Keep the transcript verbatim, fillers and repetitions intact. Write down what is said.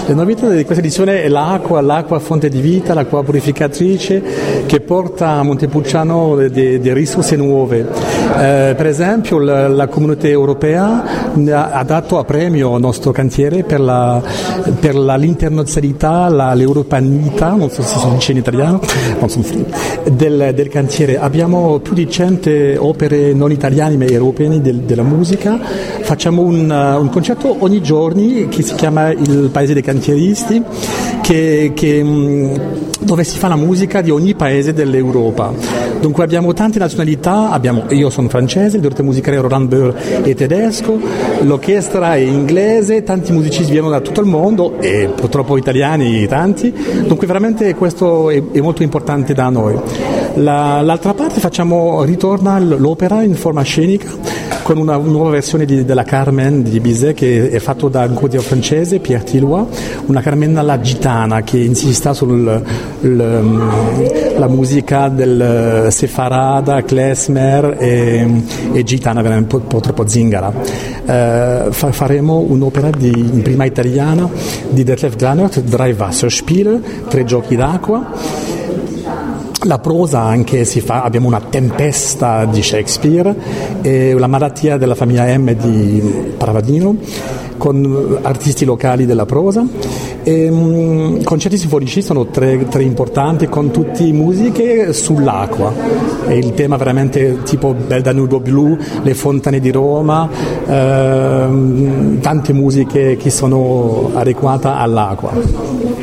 Le novità di questa edizione è l'acqua, l'acqua fonte di vita, l'acqua purificatrice che porta a Montepulciano delle risorse nuove. Eh, per esempio la, la Comunità Europea ha dato a premio al nostro cantiere per, la, per la, l'internazionalità, la, l'europanità, non so se si dice in italiano, non so, del, del cantiere. Abbiamo più di cento opere non italiane ma europee del, della musica. Facciamo un, un concerto ogni giorno che si chiama il Paese dei Cantieristi, che, che, dove si fa la musica di ogni paese dell'Europa. Dunque abbiamo tante nazionalità, abbiamo, io sono francese, il direttore musicale Roland Beur è tedesco, l'orchestra è inglese, tanti musicisti vengono da tutto il mondo e purtroppo italiani tanti, dunque veramente questo è, è molto importante da noi. La, l'altra parte facciamo, ritorna l'opera in forma scenica con una nuova versione di, della Carmen di Bizet che è fatto da un compositore francese, Pierre Tilloy, una Carmen alla gitana che insista sulla musica del Sefarada, klezmer e, e gitana, veramente un po', un po' troppo zingara. Eh, fa, faremo un'opera di, in prima italiana di Detlef Glanert, Drei Wasserspiele, tre giochi d'acqua. La prosa anche si fa, abbiamo una tempesta di Shakespeare e la malattia della famiglia M di Paravadino con artisti locali della prosa e um, concerti sinfonici sono tre, tre importanti con tutte musiche sull'acqua e il tema veramente tipo Bel Danubio blu, le fontane di Roma, ehm, tante musiche che sono adeguate all'acqua.